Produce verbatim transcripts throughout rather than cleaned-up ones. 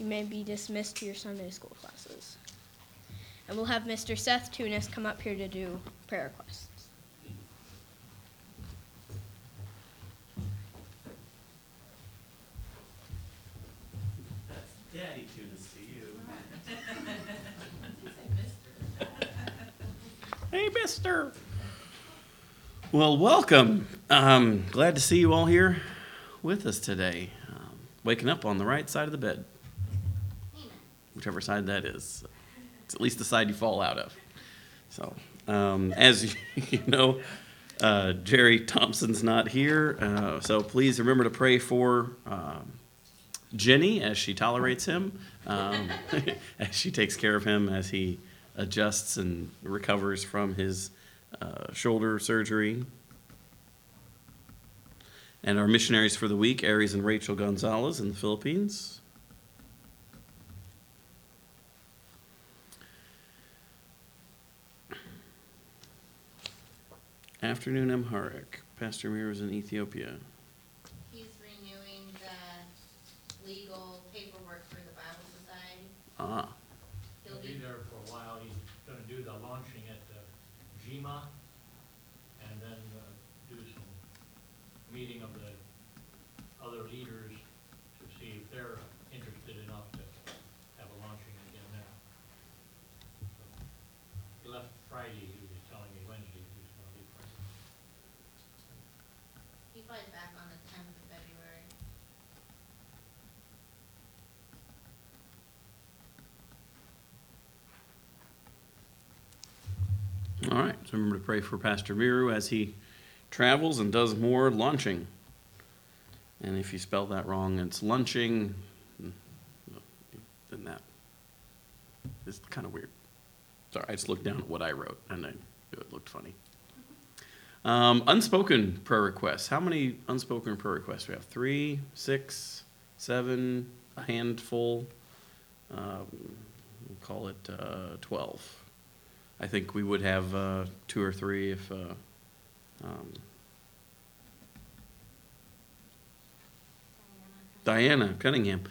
you may be dismissed to your Sunday school classes. And we'll have Mister Seth Tunis come up here to do prayer requests. That's Daddy Tunis to you. Hey, mister. Well, welcome. Um, glad to see you all here with us today. Um, waking up on the right side of the bed. Whichever side that is. It's at least the side you fall out of. So, um, as you know, uh, Jerry Thompson's not here. Uh, so please remember to pray for um, Jenny as she tolerates him, um, as she takes care of him, as he adjusts and recovers from his uh, shoulder surgery. And our missionaries for the week, Aries and Rachel Gonzalez in the Philippines. Afternoon Amharic. Pastor Mir is in Ethiopia. He's renewing the legal paperwork for the Bible Society. Ah. He'll He'll be be, there for a while. He's gonna do the launching at the JIMA, and then uh, do some meeting of the other leaders to see if they're interested enough to have a launching again there. So, he left Friday, he was telling me Wednesday he was gonna leave Friday. he flies back on the tenth of February. All right. So remember to pray for Pastor Miru as he travels and does more launching. And if you spell that wrong, it's lunching. Then that is kind of weird. Sorry, I just looked down at what I wrote, and I, it looked funny. Um, unspoken prayer requests. How many unspoken prayer requests do we have? Three, six, seven, a handful. Um, we'll call it uh, twelve. I think we would have uh, two or three if. Uh, um, Diana Cunningham.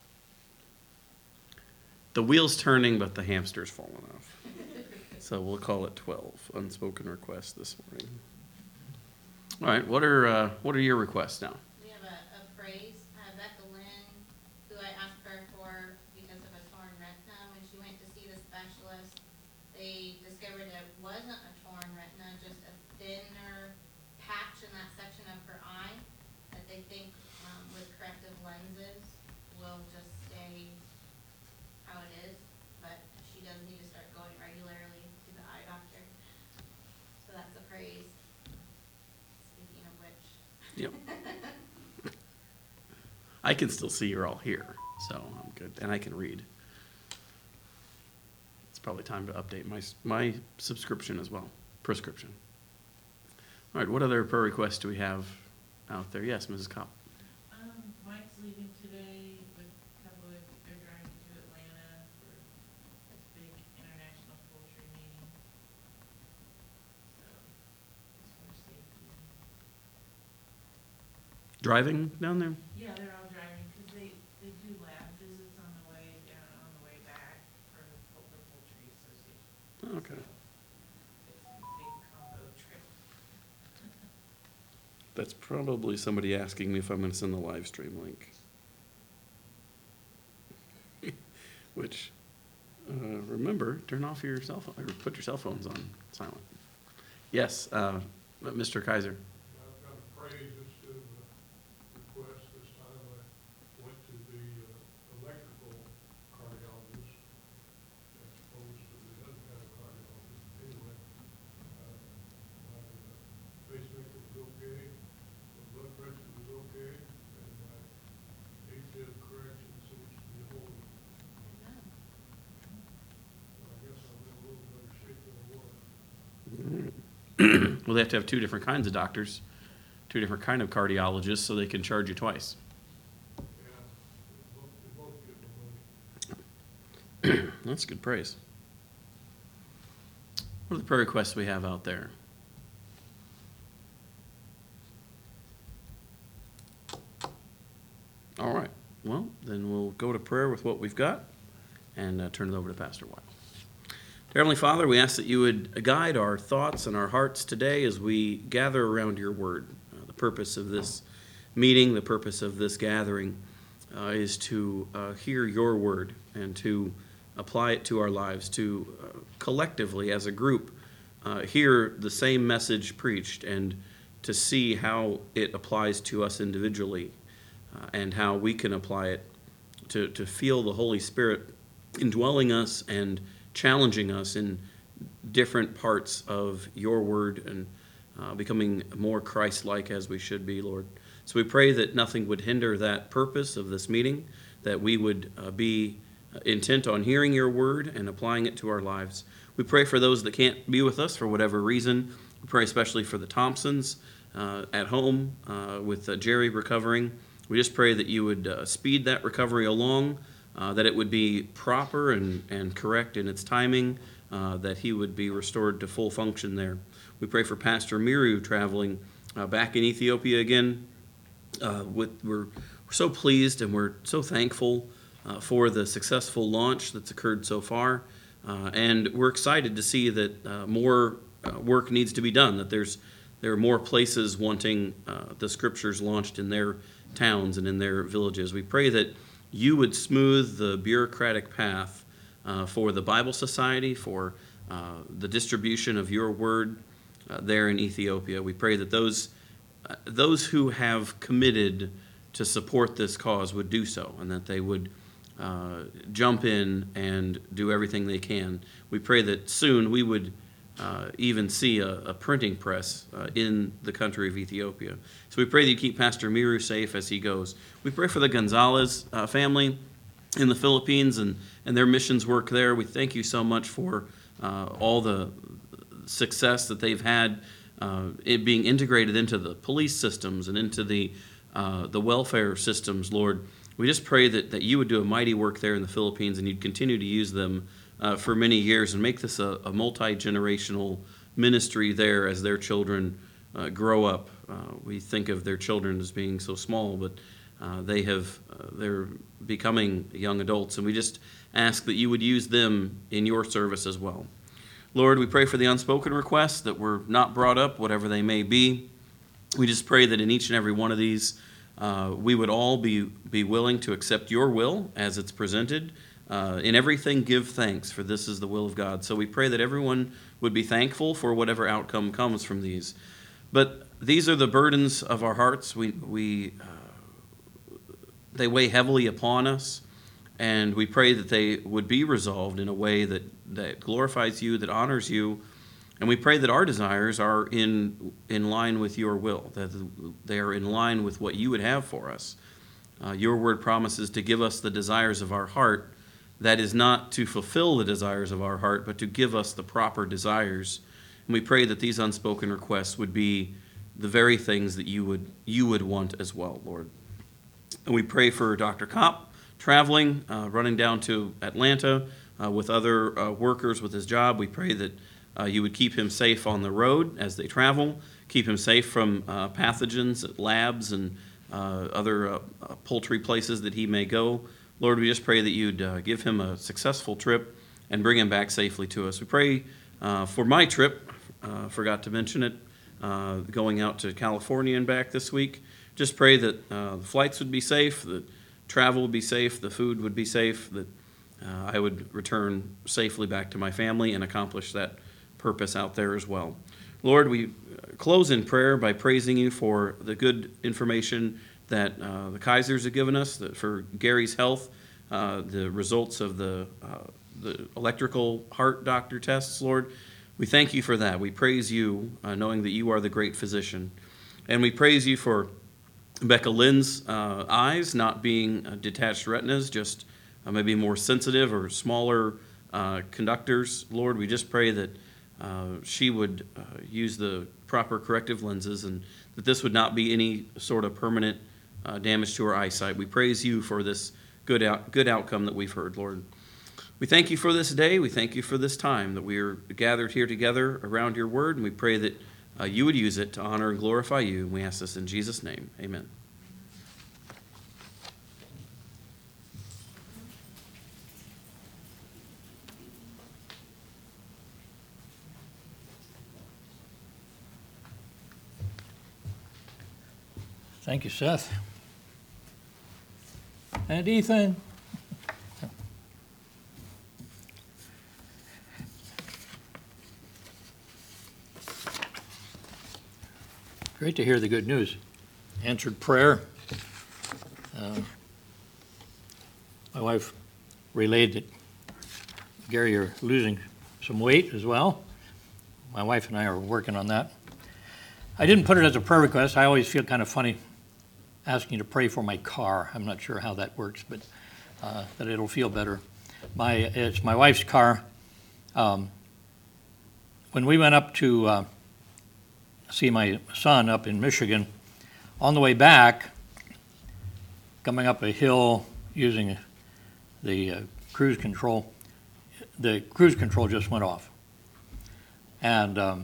The wheel's turning, but the hamster's falling off. So we'll call it twelve unspoken requests this morning. All right, what are uh, what are your requests now? We have a, a praise, uh, Becca Lynn, who I asked her for because of a torn retina. When she went to see the specialist, they discovered it wasn't a torn retina, just a thinner patch in that section of her eye that they think um, with corrective lenses will just stay how it is, but she does need to start going regularly to the eye doctor. So that's a praise. Speaking of which. Yep. I can still see you're all here, so I'm good, and I can read. It's probably time to update my my subscription as well, prescription. All right, what other prayer requests do we have out there? Yes, Missus Kopp. Um, Mike's leaving today with a couple of, they're driving to Atlanta for this big international poultry meeting. So, just for safety. Driving down there? Yeah, they're all driving, cause they, they do lab visits on the way down, and on the way back for the pol- the poultry association. Okay. So, it's a big combo trip. That's probably somebody asking me if I'm going to send the live stream link. Which, uh, remember, turn off your cell phone, or put your cell phones on silent. Yes, uh, Mister Kaiser. I've got a praise instead of a request this time. I went to the uh, electrical cardiologist as opposed to the other kind of cardiologist. Anyway, uh, my uh, pacemaker was okay, my blood pressure was okay, and my AFib correction seems to be holding. So I guess I'm in a little better shape than I was. Well, they have to have two different kinds of doctors, two different kind of cardiologists, so they can charge you twice. Yeah, they both, they both get my money. That's good praise. What are the prayer requests we have out there? All right. Well, then then we'll go to prayer with what we've got and uh, turn it over to Pastor Weil. Dear Heavenly Father, we ask that you would guide our thoughts and our hearts today as we gather around your word. Uh, the purpose of this meeting, the purpose of this gathering uh, is to uh, hear your word and to apply it to our lives, to uh, collectively as a group uh, hear the same message preached and to see how it applies to us individually uh, and how we can apply it to, to feel the Holy Spirit indwelling us and challenging us in different parts of your word and uh, becoming more Christ-like as we should be, Lord. So we pray that nothing would hinder that purpose of this meeting, that we would uh, be intent on hearing your word and applying it to our lives. We pray for those that can't be with us for whatever reason. We pray especially for the Thompsons uh, at home uh, with uh, Jerry recovering. We just pray that you would uh, speed that recovery along, uh, that it would be proper and, and correct in its timing, uh, that he would be restored to full function there. We pray for Pastor Miru traveling uh, back in Ethiopia again. Uh, with, we're, we're so pleased and we're so thankful uh, for the successful launch that's occurred so far. Uh, and we're excited to see that uh, more uh, work needs to be done, that there's there are more places wanting uh, the scriptures launched in their towns and in their villages. We pray that you would smooth the bureaucratic path uh, for the Bible Society, for uh, the distribution of your word uh, there in Ethiopia. We pray that those uh, those who have committed to support this cause would do so, and that they would uh, jump in and do everything they can. We pray that soon we would uh, even see a, a printing press uh, in the country of Ethiopia. So we pray that you keep Pastor Miru safe as he goes. We pray for the Gonzalez uh, family in the Philippines and, and their missions work there. We thank you so much for uh, all the success that they've had, uh, it being integrated into the police systems and into the uh, the welfare systems, Lord. We just pray that, that you would do a mighty work there in the Philippines and you'd continue to use them uh, for many years and make this a, a multi-generational ministry there as their children uh, grow up. Uh, we think of their children as being so small, but uh, they have uh, they're becoming young adults, and we just ask that you would use them in your service as well. Lord, we pray for the unspoken requests that were not brought up, whatever they may be. We just pray that in each and every one of these, uh, we would all be, be willing to accept your will as it's presented. Uh, in everything, give thanks, for this is the will of God. So we pray that everyone would be thankful for whatever outcome comes from these. But these are the burdens of our hearts. We, we uh, they weigh heavily upon us, and we pray that they would be resolved in a way that, that glorifies you, that honors you. And we pray that our desires are in in line with your will, that they are in line with what you would have for us. Uh, your word promises to give us the desires of our heart. That is not to fulfill the desires of our heart, but to give us the proper desires. And we pray that these unspoken requests would be the very things that you would you would want as well, Lord. And we pray for Doctor Kopp traveling, uh, running down to Atlanta uh, with other uh, workers with his job. We pray that Uh, you would keep him safe on the road as they travel, keep him safe from uh, pathogens at labs and uh, other uh, uh, poultry places that he may go. Lord, we just pray that you'd uh, give him a successful trip and bring him back safely to us. We pray uh, for my trip, uh, forgot to mention it, uh, going out to California and back this week. Just pray that uh, the flights would be safe, that travel would be safe, the food would be safe, that uh, I would return safely back to my family and accomplish that purpose out there as well. Lord, we close in prayer by praising you for the good information that uh, the Kaisers have given us, that for Gary's health, uh, the results of the, uh, the electrical heart doctor tests, Lord. We thank you for that. We praise you, uh, knowing that you are the great physician. And we praise you for Becca Lynn's uh, eyes not being uh, detached retinas, just uh, maybe more sensitive or smaller uh, conductors. Lord, we just pray that Uh, she would uh, use the proper corrective lenses and that this would not be any sort of permanent uh, damage to her eyesight. We praise you for this good out, good outcome that we've heard, Lord. We thank you for this day. We thank you for this time that we are gathered here together around your word, and we pray that uh, you would use it to honor and glorify you. And we ask this in Jesus' name. Amen. Thank you, Seth. And Ethan. Great to hear the good news. Answered prayer. Uh, my wife relayed that, Gary, you're losing some weight as well. My wife and I are working on that. I didn't put it as a prayer request. I always feel kind of funny asking you to pray for my car. I'm not sure how that works, but uh, that it'll feel better. My It's my wife's car. Um, when we went up to uh, see my son up in Michigan, on the way back, coming up a hill using the uh, cruise control, the cruise control just went off. And um,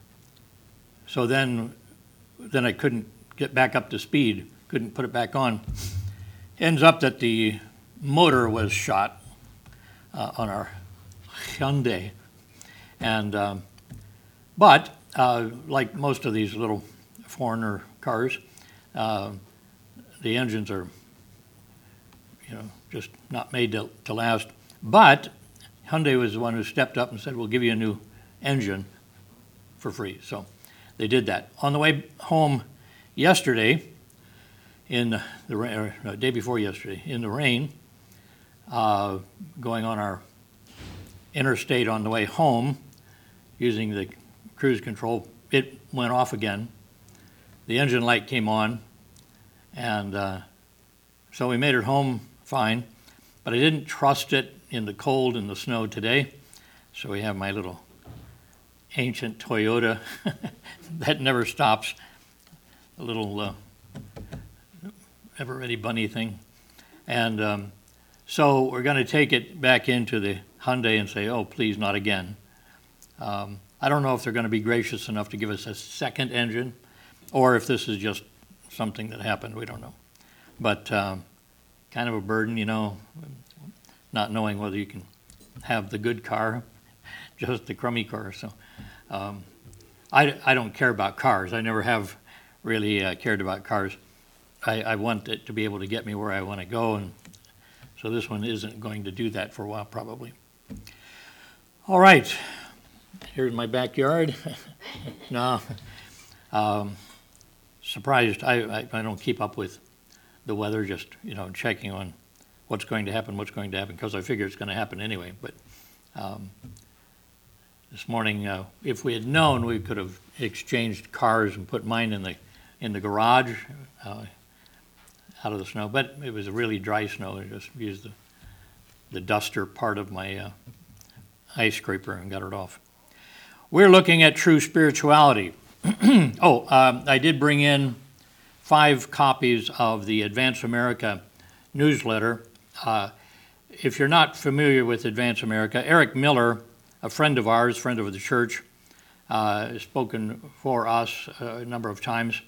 so then, then I couldn't get back up to speed, couldn't put it back on. Ends up that the motor was shot uh, on our Hyundai. And, um, but uh, like most of these little foreigner cars, uh, the engines are, you know, just not made to, to last. But Hyundai was the one who stepped up and said, we'll give you a new engine for free. So they did that. On the way home yesterday, in the rain, or no, day before yesterday, in the rain, uh, going on our interstate on the way home, using the cruise control, it went off again. The engine light came on, and uh, so we made it home fine, but I didn't trust it in the cold and the snow today, so we have my little ancient Toyota that never stops, a little uh, ever-ready bunny thing. And um, so we're going to take it back into the Hyundai and say, oh, please, not again. Um, I don't know if they're going to be gracious enough to give us a second engine, or if this is just something that happened, we don't know. But um, kind of a burden, you know, not knowing whether you can have the good car, just the crummy car. So um, I, I don't care about cars. I never have really uh, cared about cars. I, I want it to be able to get me where I want to go, and so this one isn't going to do that for a while, probably. All right, here's my backyard. No, um, surprised. I, I, I don't keep up with the weather, just, you know, checking on what's going to happen, what's going to happen, because I figure it's going to happen anyway. But um, this morning, uh, if we had known, we could have exchanged cars and put mine in the in the garage uh, out of the snow. But it was a really dry snow. I just used the the duster part of my uh, ice scraper and got it off. We're looking at true spirituality. oh, um, I did bring in five copies of the Advance America newsletter. Uh, if you're not familiar with Advance America, Eric Miller, a friend of ours, friend of the church, uh, has spoken for us a number of times,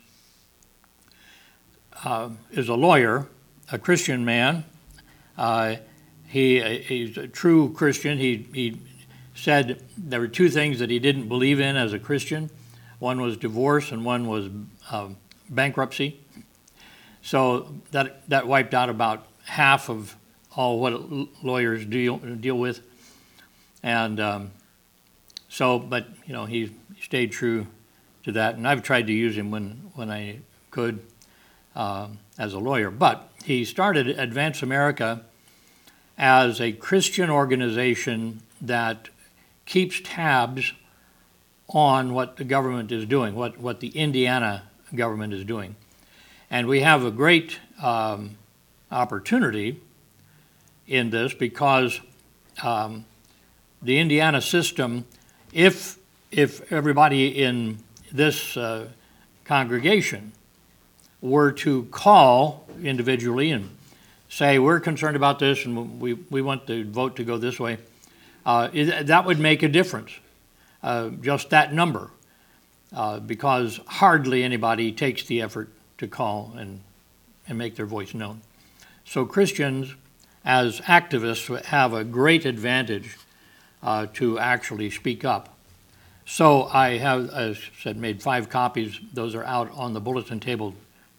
uh, is a lawyer, a Christian man. Uh, he, he's a true Christian. He, he said there were two things that he didn't believe in as a Christian. One was divorce and one was um, bankruptcy. So that that wiped out about half of all what lawyers deal deal with. And um, so, but you know, he stayed true to that. And I've tried to use him when when I could um, as a lawyer. But he started Advance America as a Christian organization that keeps tabs on what the government is doing, what, what the Indiana government is doing. And we have a great um, opportunity in this because um, the Indiana system, if, if everybody in this uh, congregation were to call individually and say, we're concerned about this and we, we want the vote to go this way, uh, it, that would make a difference. Uh, just that number, uh, because hardly anybody takes the effort to call and, and make their voice known. So Christians, as activists, have a great advantage uh, to actually speak up. So I have, as I said, made five copies. Those are out on the bulletin table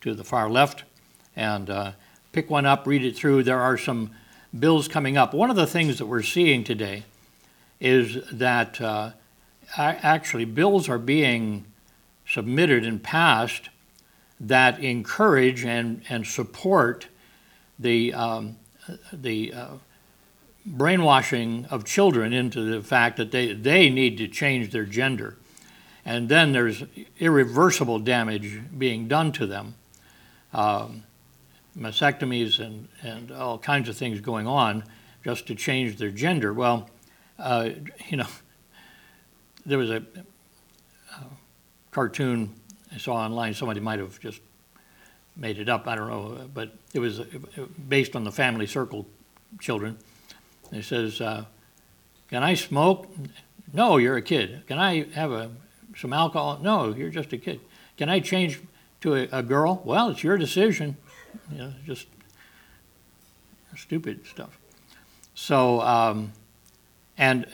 to the far left and uh, pick one up, read it through. There are some bills coming up. One of the things that we're seeing today is that uh, actually bills are being submitted and passed that encourage and, and support the, um, the uh, brainwashing of children into the fact that they, they need to change their gender. And then there's irreversible damage being done to them. Um, mastectomies and, and all kinds of things going on just to change their gender. Well, uh, you know, there was a, a cartoon I saw online. Somebody might have just made it up, I don't know, but it was based on the Family Circle children. It says, uh, can I smoke? No, you're a kid. Can I have a, some alcohol? No, you're just a kid. Can I change to a, a girl? Well, it's your decision. You know, just stupid stuff. So, um, and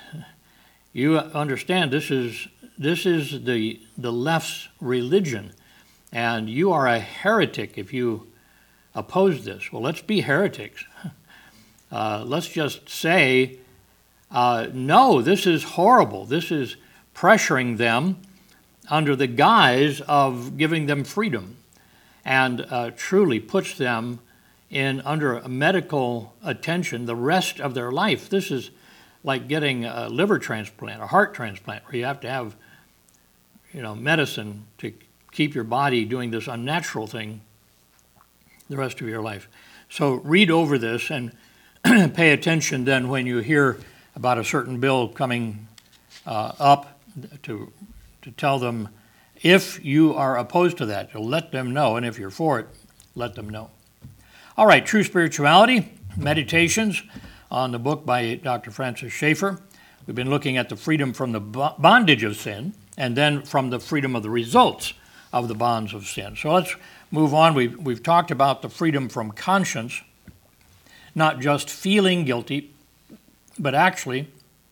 you understand this is this is the the left's religion, and you are a heretic if you oppose this. Well, let's be heretics. Uh, let's just say, uh, no, this is horrible. This is pressuring them under the guise of giving them freedom, and uh, truly puts them in under medical attention the rest of their life. This is like getting a liver transplant, a heart transplant, where you have to have, you know, medicine to keep your body doing this unnatural thing the rest of your life. So read over this and pay attention then when you hear about a certain bill coming uh, up to to tell them if you are opposed to that, you'll let them know, and if you're for it, let them know. All right, True Spirituality, Meditations on the book by Doctor Francis Schaeffer. We've been looking at the freedom from the bondage of sin and then from the freedom of the results of the bonds of sin. So let's move on. We've, we've talked about the freedom from conscience, not just feeling guilty, but actually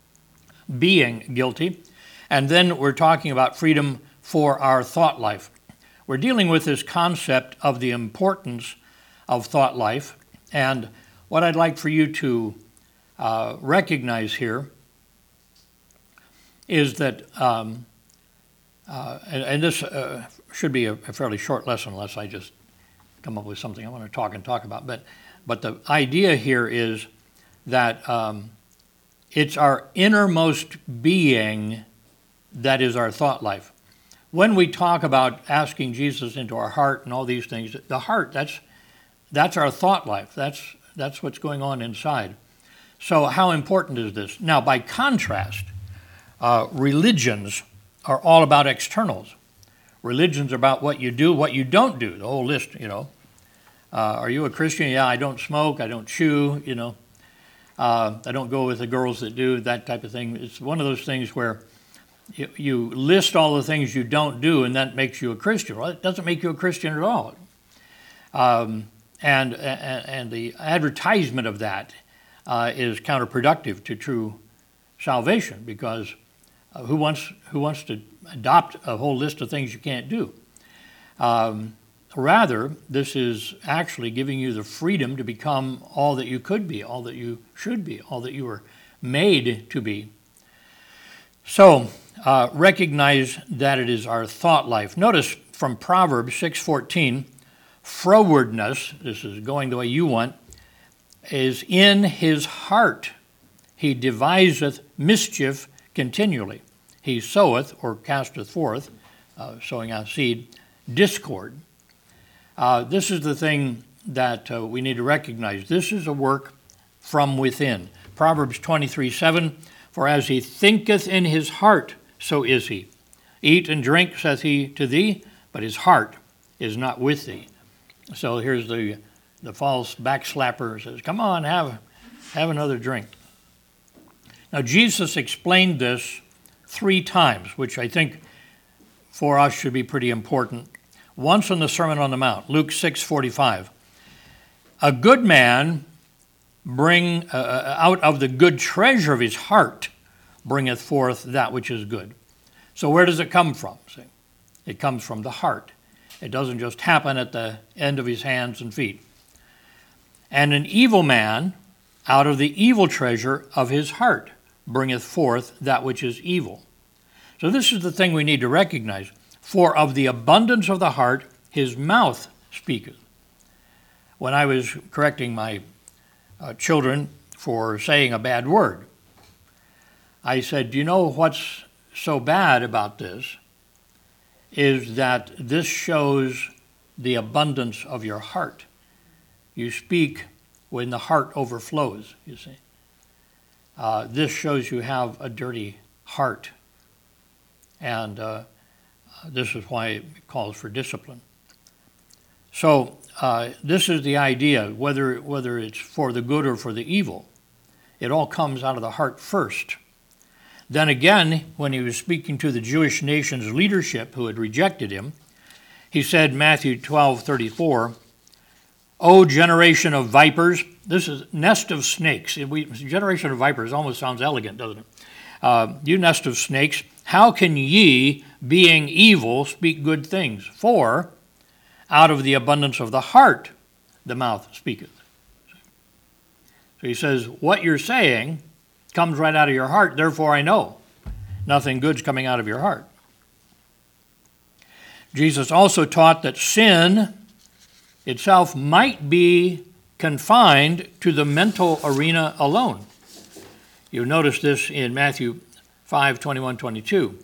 being guilty. And then we're talking about freedom for our thought life. We're dealing with this concept of the importance of thought life. And what I'd like for you to uh, recognize here is that, um, uh, and, and this uh, should be a, a fairly short lesson unless I just come up with something I want to talk and talk about. But, but the idea here is that um, it's our innermost being that is our thought life. When we talk about asking Jesus into our heart and all these things, the heart, that's that's our thought life. That's that's what's going on inside. So how important is this? Now, by contrast, uh, religions are all about externals. Religions are about what you do, what you don't do, the whole list, you know. Uh, are you a Christian? Yeah, I don't smoke, I don't chew, you know. Uh, I don't go with the girls that do, that type of thing. It's one of those things where you, you list all the things you don't do and that makes you a Christian. Well, it doesn't make you a Christian at all. Um, and, and, and the advertisement of that uh, is counterproductive to true salvation, because uh, who wants who wants to adopt a whole list of things you can't do? Um, rather, this is actually giving you the freedom to become all that you could be, all that you should be, all that you were made to be. So, uh, recognize that it is our thought life. Notice from Proverbs six fourteen, frowardness, this is going the way you want, is in his heart. He deviseth mischief continually. He soweth, or casteth forth, uh, sowing out seed, discord. Uh, this is the thing that uh, we need to recognize. This is a work from within. Proverbs twenty-three seven, for as he thinketh in his heart, so is he. Eat and drink, saith he to thee, but his heart is not with thee. So here's the the false backslapper says, come on, have, have another drink. Now Jesus explained this three times, which I think for us should be pretty important. Once in the Sermon on the Mount, Luke six forty-five. A good man bring uh, out of the good treasure of his heart bringeth forth that which is good. So where does it come from? See? It comes from the heart. It doesn't just happen at the end of his hands and feet. And an evil man out of the evil treasure of his heart bringeth forth that which is evil. So this is the thing we need to recognize. For of the abundance of the heart his mouth speaketh. When I was correcting my uh, children for saying a bad word, I said, do you know what's so bad about this? Is that this shows the abundance of your heart. You speak when the heart overflows, you see. Uh, this shows you have a dirty heart. And uh, this is why it calls for discipline. So uh, this is the idea, whether, whether it's for the good or for the evil. It all comes out of the heart first. Then again, when he was speaking to the Jewish nation's leadership who had rejected him, he said, Matthew twelve thirty-four, O generation of vipers, this is nest of snakes. We, generation of vipers almost sounds elegant, doesn't it? Uh, you nest of snakes, how can ye, being evil, speak good things? For out of the abundance of the heart the mouth speaketh. So he says, what you're saying comes right out of your heart, therefore I know nothing good's coming out of your heart. Jesus also taught that sin itself might be confined to the mental arena alone. You notice this in Matthew five, twenty-one, twenty-two.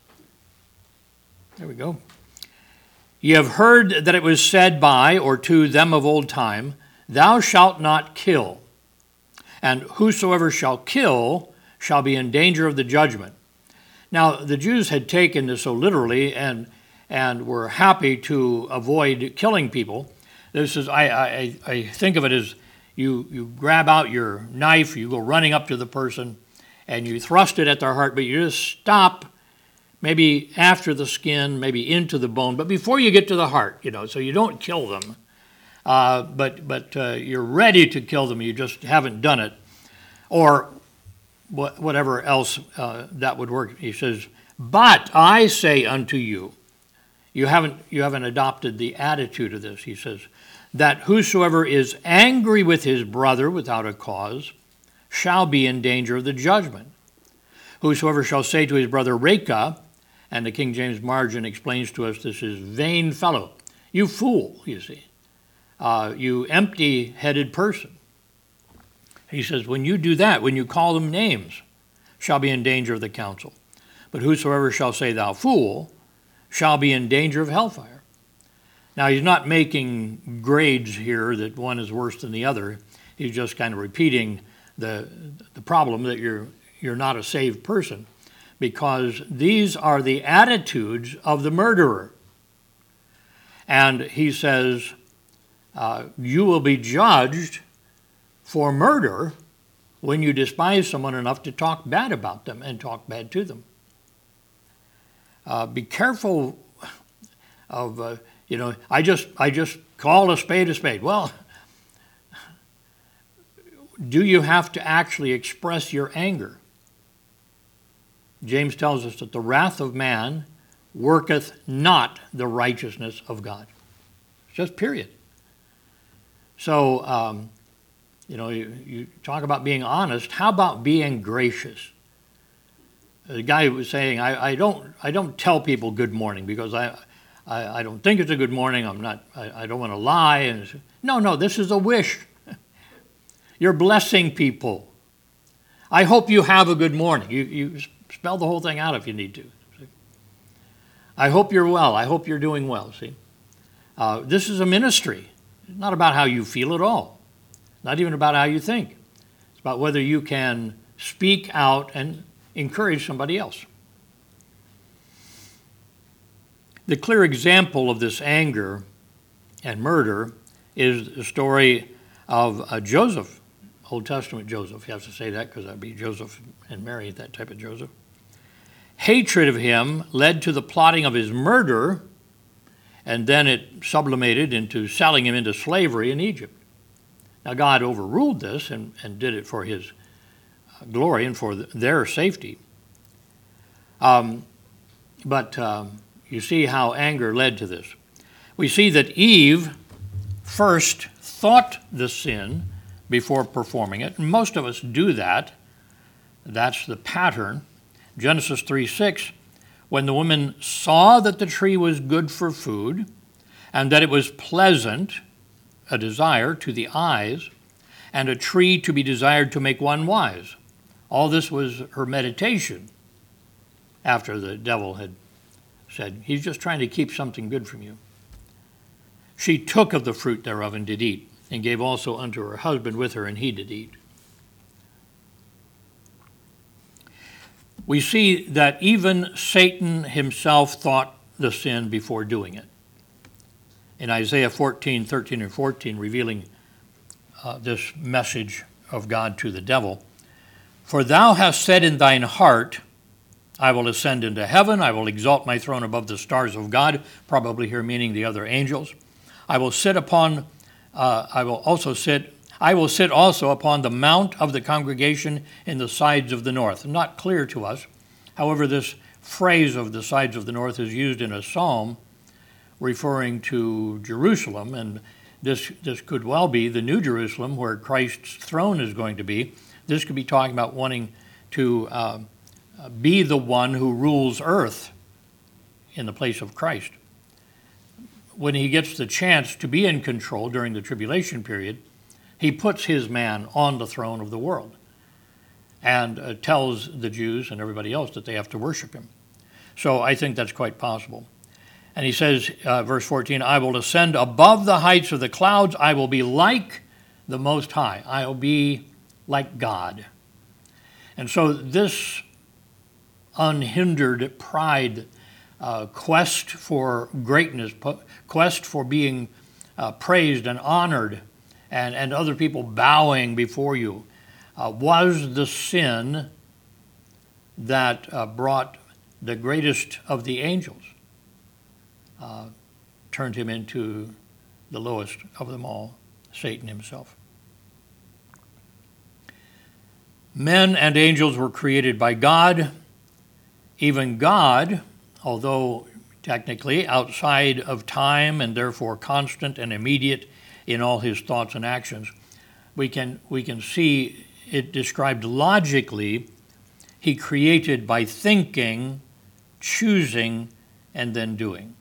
There we go. Ye have heard that it was said by or to them of old time, thou shalt not kill. And whosoever shall kill shall be in danger of the judgment. Now, the Jews had taken this so literally and, and were happy to avoid killing people. This is, I, I, I think of it as you, you grab out your knife, you go running up to the person, and you thrust it at their heart, but you just stop maybe after the skin, maybe into the bone, but before you get to the heart, you know, so you don't kill them. Uh, but but uh, you're ready to kill them, you just haven't done it. Or wh- whatever else uh, that would work. He says, but I say unto you, you haven't, you haven't adopted the attitude of this. He says, that whosoever is angry with his brother without a cause shall be in danger of the judgment. Whosoever shall say to his brother, Reka, and the King James margin explains to us this is vain fellow, you fool, you see. Uh, you empty-headed person. He says, when you do that, when you call them names, shall be in danger of the council. But whosoever shall say, thou fool, shall be in danger of hellfire. Now, he's not making grades here that one is worse than the other. He's just kind of repeating the, the problem that you're, you're not a saved person, because these are the attitudes of the murderer. And he says, Uh, you will be judged for murder when you despise someone enough to talk bad about them and talk bad to them. Uh, be careful of, uh, you know, I just I just call a spade a spade. Well, do you have to actually express your anger? James tells us that the wrath of man worketh not the righteousness of God. Just period. So, um, you know, you, you talk about being honest. How about being gracious? The guy was saying, I, I don't I don't tell people good morning because I, I, I don't think it's a good morning. I'm not, I, I don't want to lie. And no, no, this is a wish. You're blessing people. I hope you have a good morning. You, you spell the whole thing out if you need to. I hope you're well. I hope you're doing well, see. Uh, this is a ministry. It's not about how you feel at all. Not even about how you think. It's about whether you can speak out and encourage somebody else. The clear example of this anger and murder is the story of uh, Joseph, Old Testament Joseph. You have to say that because that'd be Joseph and Mary, that type of Joseph. Hatred of him led to the plotting of his murder, and then it sublimated into selling him into slavery in Egypt. Now, God overruled this and, and did it for his glory and for their safety. Um, but um, you see how anger led to this. We see that Eve first thought the sin before performing it. And most of us do that. That's the pattern. Genesis three six, when the woman saw that the tree was good for food and that it was pleasant, a desire to the eyes, and a tree to be desired to make one wise. All this was her meditation after the devil had said, he's just trying to keep something good from you. She took of the fruit thereof and did eat, and gave also unto her husband with her, and he did eat. We see that even Satan himself thought the sin before doing it. In Isaiah fourteen, thirteen and fourteen, revealing uh, this message of God to the devil, for thou hast said in thine heart, I will ascend into heaven, I will exalt my throne above the stars of God, probably here meaning the other angels. I will sit upon, uh, I will also sit, I will sit also upon the mount of the congregation in the sides of the north. Not clear to us. However, this phrase of the sides of the north is used in a psalm referring to Jerusalem, and this, this could well be the New Jerusalem where Christ's throne is going to be. This could be talking about wanting to uh, be the one who rules earth in the place of Christ. When he gets the chance to be in control during the tribulation period, he puts his man on the throne of the world and uh, tells the Jews and everybody else that they have to worship him. So I think that's quite possible. And he says, uh, verse fourteen, I will ascend above the heights of the clouds. I will be like the Most High. I will be like God. And so this unhindered pride, uh, quest for greatness, quest for being uh, praised and honored, and, and other people bowing before you, uh, was the sin that uh, brought the greatest of the angels, uh, turned him into the lowest of them all, Satan himself. Men and angels were created by God. Even God, although technically outside of time and therefore constant and immediate in all his thoughts and actions, we can, we can see it described logically. He created by thinking, choosing, and then doing.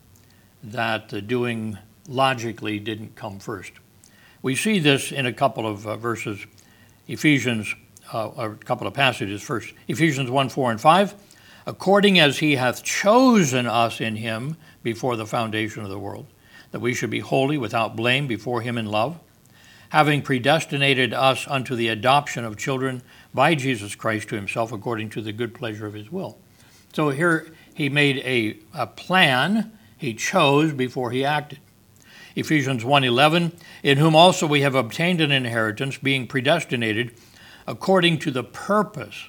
That the doing logically didn't come first. We see this in a couple of uh, verses, Ephesians, uh, a couple of passages first. Ephesians one, four, and five. According as he hath chosen us in him before the foundation of the world, that we should be holy without blame before him in love, having predestinated us unto the adoption of children by Jesus Christ to himself according to the good pleasure of his will. So here he made a, a plan. He chose before he acted. Ephesians one eleven, in whom also we have obtained an inheritance, being predestinated according to the purpose.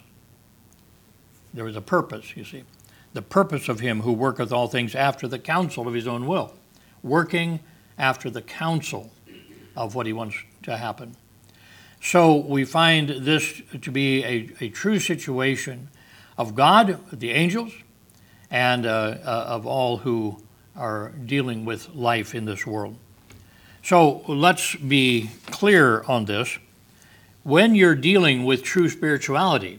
There was a purpose, you see. The purpose of him who worketh all things after the counsel of his own will. Working after the counsel of what he wants to happen. So we find this to be a, a true situation of God, the angels, and uh, uh, of all who are dealing with life in this world. So let's be clear on this. When you're dealing with true spirituality,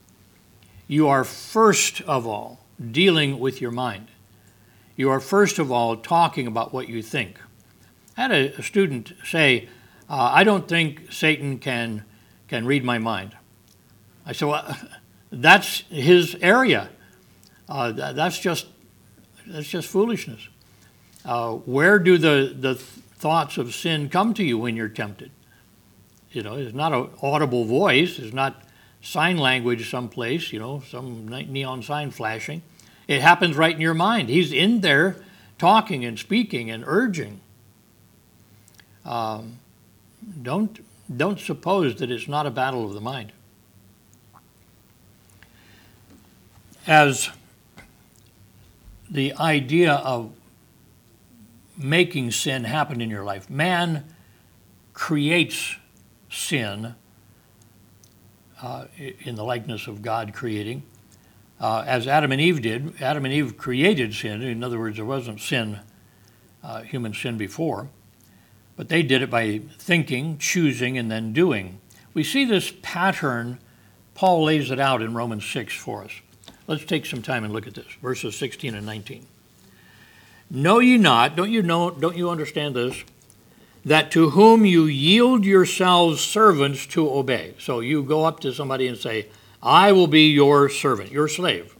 you are first of all dealing with your mind. You are first of all talking about what you think. I had a, a student say, uh, I don't think Satan can, can read my mind. I said, well, that's his area. Uh, that, that's just that's just foolishness. Uh, where do the, the thoughts of sin come to you when you're tempted? You know, it's not an audible voice. It's not sign language someplace, you know, some neon sign flashing. It happens right in your mind. He's in there talking and speaking and urging. Um, don't, don't suppose that it's not a battle of the mind. As the idea of making sin happen in your life, man creates sin uh, in the likeness of God creating. Uh, as Adam and Eve did, Adam and Eve created sin. In other words, there wasn't sin uh, human sin before, but they did it by thinking, choosing, and then doing. We see this pattern. Paul lays it out in Romans six for us. Let's take some time and look at this, verses sixteen and nineteen. Know ye not, don't you know, don't you understand this, that to whom you yield yourselves servants to obey. So you go up to somebody and say, I will be your servant, your slave.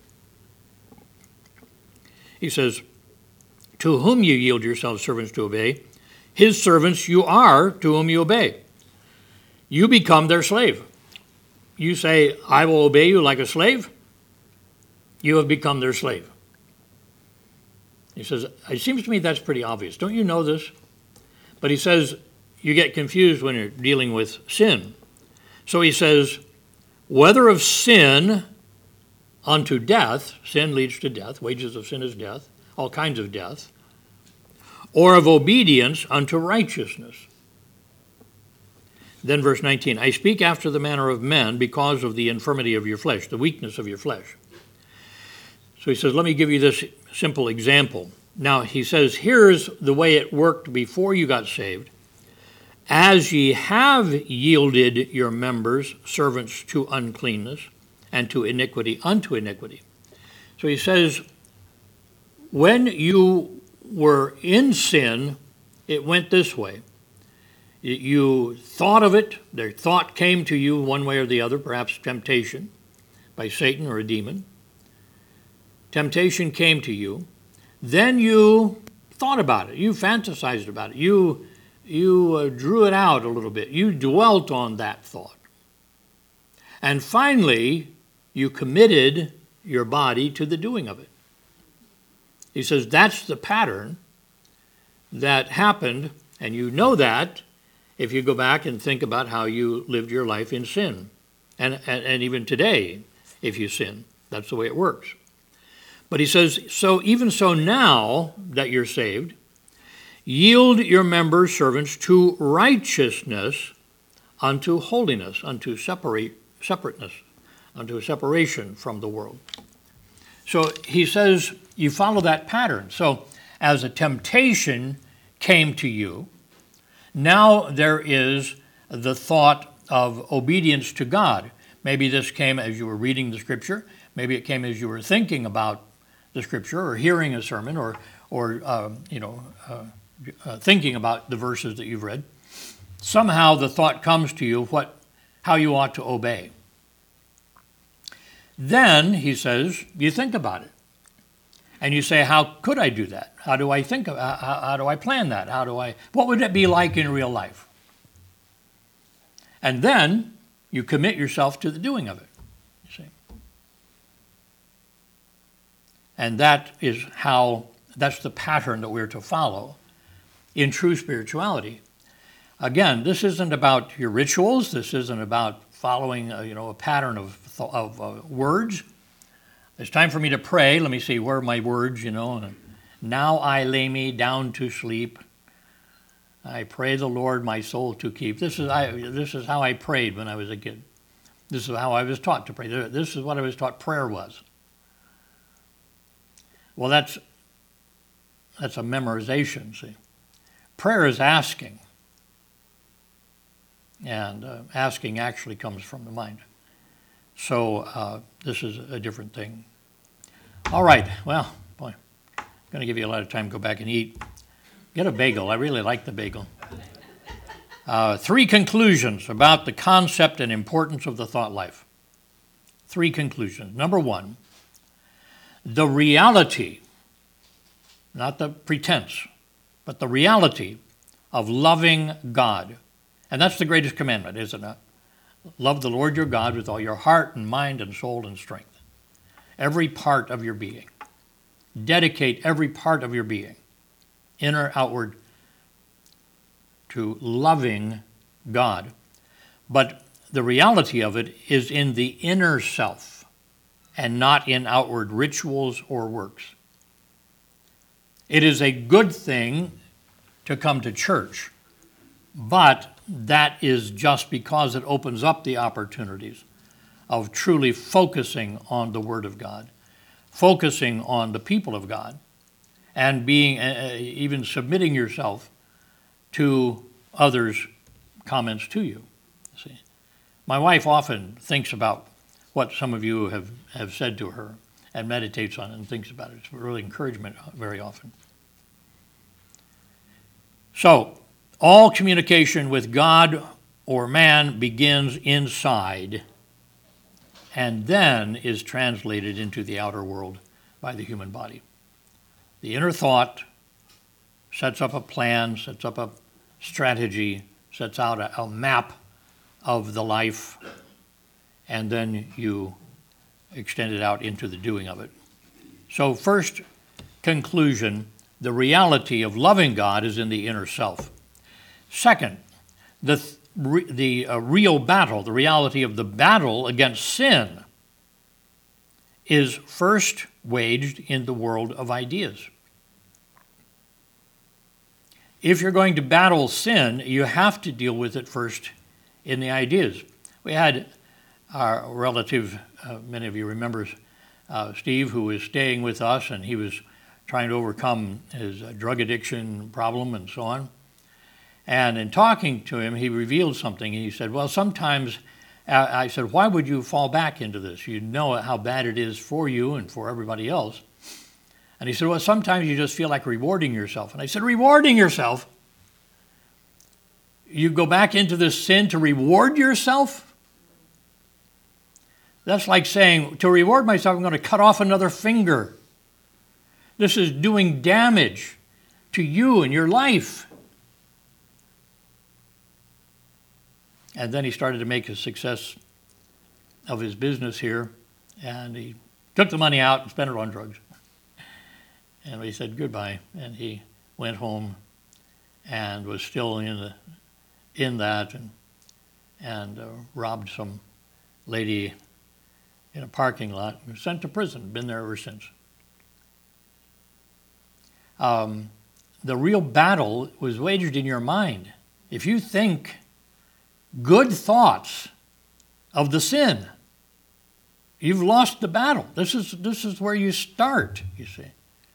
He says, to whom you yield yourselves servants to obey, his servants you are to whom you obey. You become their slave. You say, I will obey you like a slave. You have become their slave. He says, it seems to me that's pretty obvious. Don't you know this? But he says, you get confused when you're dealing with sin. So he says, whether of sin unto death, sin leads to death, wages of sin is death, all kinds of death, or of obedience unto righteousness. Then verse nineteen, I speak after the manner of men because of the infirmity of your flesh, the weakness of your flesh. So he says, let me give you this simple example. Now he says, here's the way it worked before you got saved. As ye have yielded your members servants to uncleanness and to iniquity unto iniquity. So he says, when you were in sin, it went this way. You thought of it, the thought came to you one way or the other, perhaps temptation by Satan or a demon. Temptation came to you. Then you thought about it. You fantasized about it. You, you uh, drew it out a little bit. You dwelt on that thought. And finally, you committed your body to the doing of it. He says that's the pattern that happened, and you know that if you go back and think about how you lived your life in sin. And, and, and even today, if you sin, that's the way it works. But he says, so even so now that you're saved, yield your members servants to righteousness unto holiness, unto separate, separateness, unto separation from the world. So he says you follow that pattern. So as a temptation came to you, now there is the thought of obedience to God. Maybe this came as you were reading the scripture. Maybe it came as you were thinking about the scripture or hearing a sermon or, or uh, you know, uh, uh, thinking about the verses that you've read. Somehow the thought comes to you what, how you ought to obey. Then, he says, you think about it. And you say, how could I do that? How do I think of, how, how do I plan that? How do I, what would it be like in real life? And then you commit yourself to the doing of it, you see. And that is how, that's the pattern that we're to follow in true spirituality. Again, this isn't about your rituals. This isn't about following, a, you know, a pattern of, of uh, words. It's time for me to pray. Let me see, where are my words, you know? Now I lay me down to sleep. I pray the Lord my soul to keep. This is, I, this is how I prayed when I was a kid. This is how I was taught to pray. This is what I was taught prayer was. Well, that's, that's a memorization, see. Prayer is asking. And uh, asking actually comes from the mind. So uh, this is a different thing. All right, well, boy, I'm going to give you a lot of time to go back and eat. Get a bagel. I really like the bagel. Uh, three conclusions about the concept and importance of the thought life. Three conclusions. Number one, the reality, not the pretense, but the reality of loving God. And that's the greatest commandment, isn't it? Love the Lord your God with all your heart and mind and soul and strength. Every part of your being. Dedicate every part of your being, inner, outward, to loving God. But the reality of it is in the inner self and not in outward rituals or works. It is a good thing to come to church, but that is just because it opens up the opportunities of truly focusing on the Word of God, focusing on the people of God, and being, uh, even submitting yourself to others' comments to you. See, my wife often thinks about what some of you have, have said to her and meditates on it and thinks about it. It's really encouragement very often. So, all communication with God or man begins inside and then is translated into the outer world by the human body. The inner thought sets up a plan, sets up a strategy, sets out a, a map of the life, and then you extend it out into the doing of it. So first conclusion, the reality of loving God is in the inner self. Second, the, the uh, real battle, the reality of the battle against sin is first waged in the world of ideas. If you're going to battle sin, you have to deal with it first in the ideas. We had our relative, uh, many of you remember uh, Steve, who was staying with us, and he was trying to overcome his uh, drug addiction problem and so on. And in talking to him, he revealed something. He said, well, sometimes, uh, I said, why would you fall back into this? You know how bad it is for you and for everybody else. And he said, well, sometimes you just feel like rewarding yourself. And I said, rewarding yourself? You go back into this sin to reward yourself? That's like saying, to reward myself, I'm going to cut off another finger. This is doing damage to you and your life. And then he started to make a success of his business here, and he took the money out and spent it on drugs. And we said goodbye, and he went home and was still in the, in that, and and uh, robbed some lady in a parking lot and was sent to prison. Been there ever since. Um, the real battle was waged in your mind. If you think good thoughts of the sin, you've lost the battle. This is this is where you start, you see.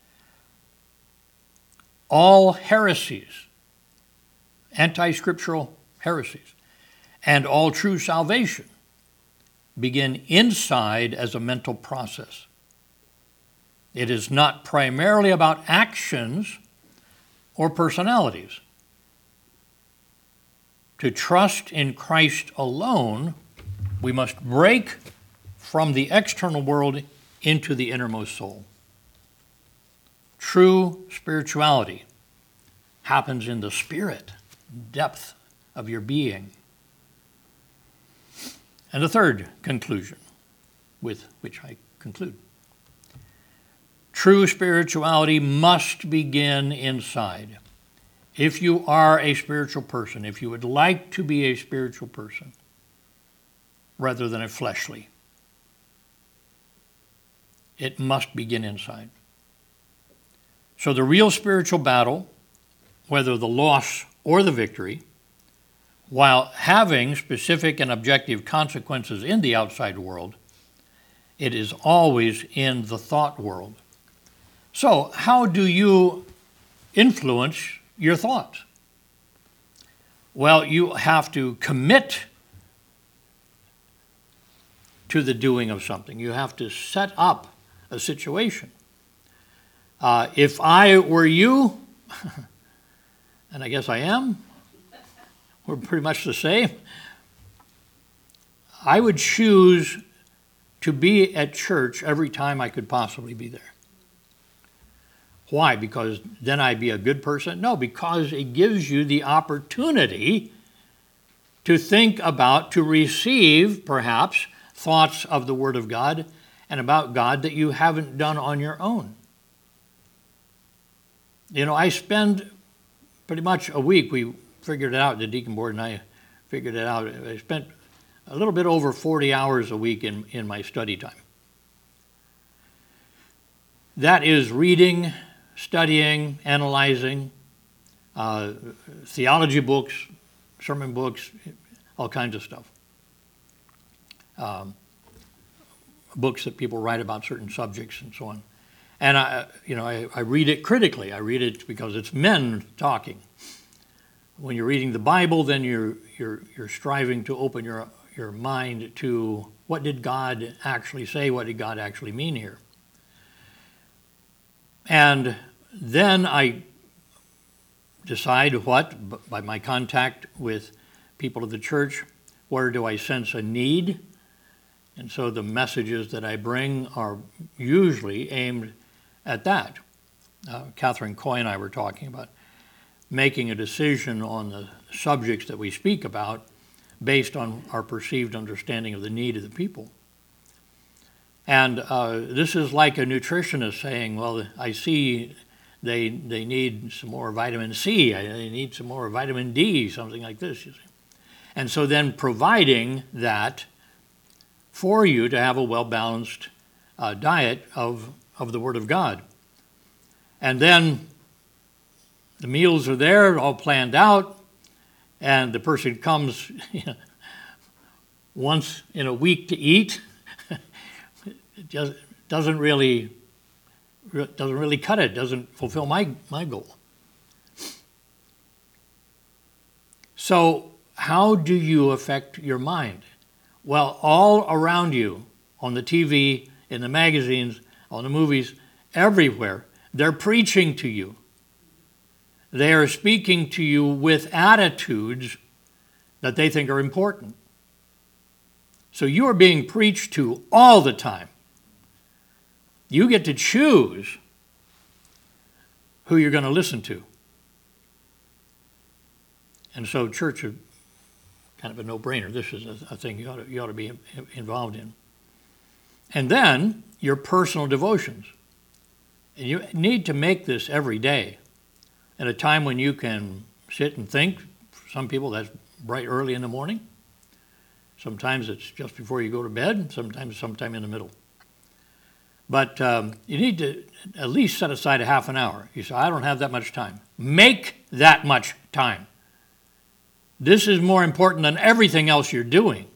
All heresies, anti-scriptural heresies, and all true salvation begin inside as a mental process. It is not primarily about actions or personalities. To trust in Christ alone, we must break from the external world into the innermost soul. True spirituality happens in the spirit, depth of your being. And the third conclusion, with which I conclude. True spirituality must begin inside. If you are a spiritual person, if you would like to be a spiritual person, rather than a fleshly, it must begin inside. So the real spiritual battle, whether the loss or the victory, while having specific and objective consequences in the outside world, it is always in the thought world. So how do you influence your thoughts? Well, you have to commit to the doing of something. You have to set up a situation. Uh, if I were you, and I guess I am, we're pretty much the same, I would choose to be at church every time I could possibly be there. Why? Because then I'd be a good person? No, because it gives you the opportunity to think about, to receive, perhaps, thoughts of the Word of God and about God that you haven't done on your own. You know, I spend pretty much a week, we figured it out, the deacon board and I figured it out, I spent a little bit over forty hours a week in, in my study time. That is reading, studying, analyzing, uh, theology books, sermon books, all kinds of stuff. Um, books that people write about certain subjects and so on. And I, you know, I, I read it critically. I read it because it's men talking. When you're reading the Bible, then you're you're you're striving to open your your mind to what did God actually say? What did God actually mean here? And then I decide what, by my contact with people of the church, where do I sense a need? And so the messages that I bring are usually aimed at that. Uh, Catherine Coy and I were talking about making a decision on the subjects that we speak about based on our perceived understanding of the need of the people. And uh, this is like a nutritionist saying, well, I see they they need some more vitamin C, they need some more vitamin D, something like this, you see. And so then providing that for you to have a well-balanced uh, diet of, of the Word of God. And then the meals are there, all planned out, and the person comes you know, once in a week to eat. It just doesn't really doesn't really cut it, doesn't fulfill my, my goal. So how do you affect your mind? Well, all around you, on the T V, in the magazines, on the movies, everywhere, they're preaching to you. They are speaking to you with attitudes that they think are important. So you are being preached to all the time. You get to choose who you're going to listen to. And so church is kind of a no-brainer. This is a, a thing you ought, to, you ought to be involved in. And then your personal devotions. And you need to make this every day at a time when you can sit and think. For some people, that's bright early in the morning. Sometimes it's just before you go to bed. Sometimes sometime in the middle. But um, you need to at least set aside a half an hour. You say, I don't have that much time. Make that much time. This is more important than everything else you're doing.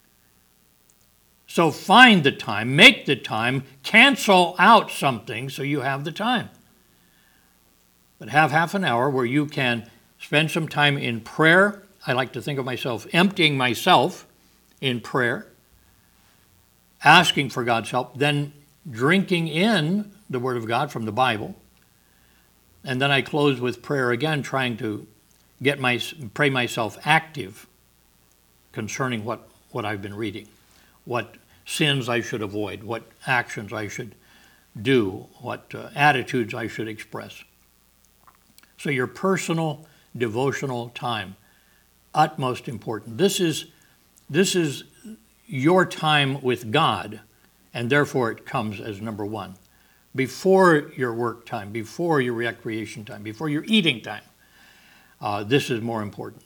So find the time, make the time, cancel out something so you have the time. But have half an hour where you can spend some time in prayer. I like to think of myself emptying myself in prayer, asking for God's help, then drinking in the Word of God from the Bible. And then I close with prayer again, trying to get my pray myself active concerning what, what I've been reading, what sins I should avoid, what actions I should do, what uh, attitudes I should express. So your personal devotional time, utmost important. This is, this is your time with God, and therefore it comes as number one. Before your work time, before your recreation time, before your eating time, uh, this is more important.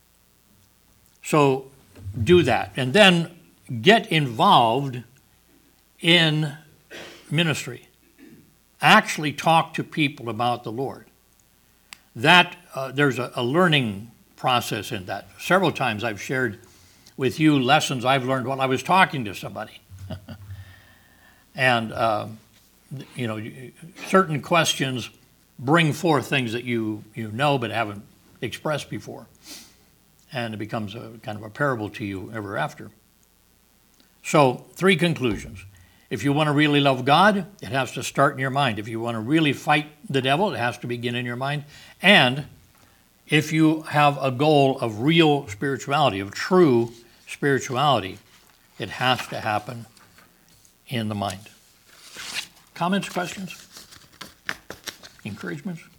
So do that. And then get involved in ministry. Actually talk to people about the Lord. That, uh, there's a, a learning process in that. Several times I've shared with you lessons I've learned while I was talking to somebody. And, uh, you know, certain questions bring forth things that you, you know but haven't expressed before. And it becomes a kind of a parable to you ever after. So, three conclusions. If you want to really love God, it has to start in your mind. If you want to really fight the devil, it has to begin in your mind. And if you have a goal of real spirituality, of true spirituality, it has to happen in the mind. Comments, questions, encouragements?